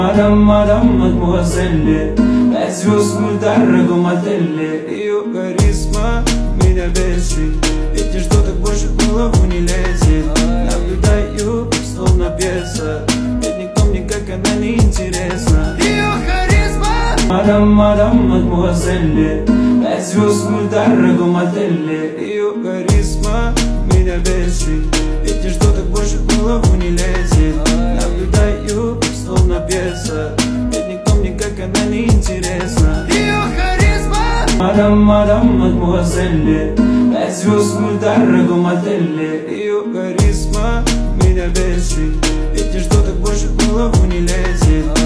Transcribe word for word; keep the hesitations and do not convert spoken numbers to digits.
Мадам, мадам, мадмуазель, пять звезд в дорогом отеле. Ее харизма меня бесит, видишь, что так больше в голову не лезет. Наблюдаю, словно пьеса, ведь никто мне как она не интересна. Ее харизма. Мадам, мадам, мадмуазель, пять звезд в дорогом отеле. Ее харизма меня бесит, видишь, что так больше в голову не лезет. Наблюдаю, словно пьеса, ведь никто мне как она не интересна. Ее харизма. Мадам, мадам, мадмуазель, пять звезд в дорогом отеле. Ее харизма меня бесит, видишь, что так больше в голову не лезет.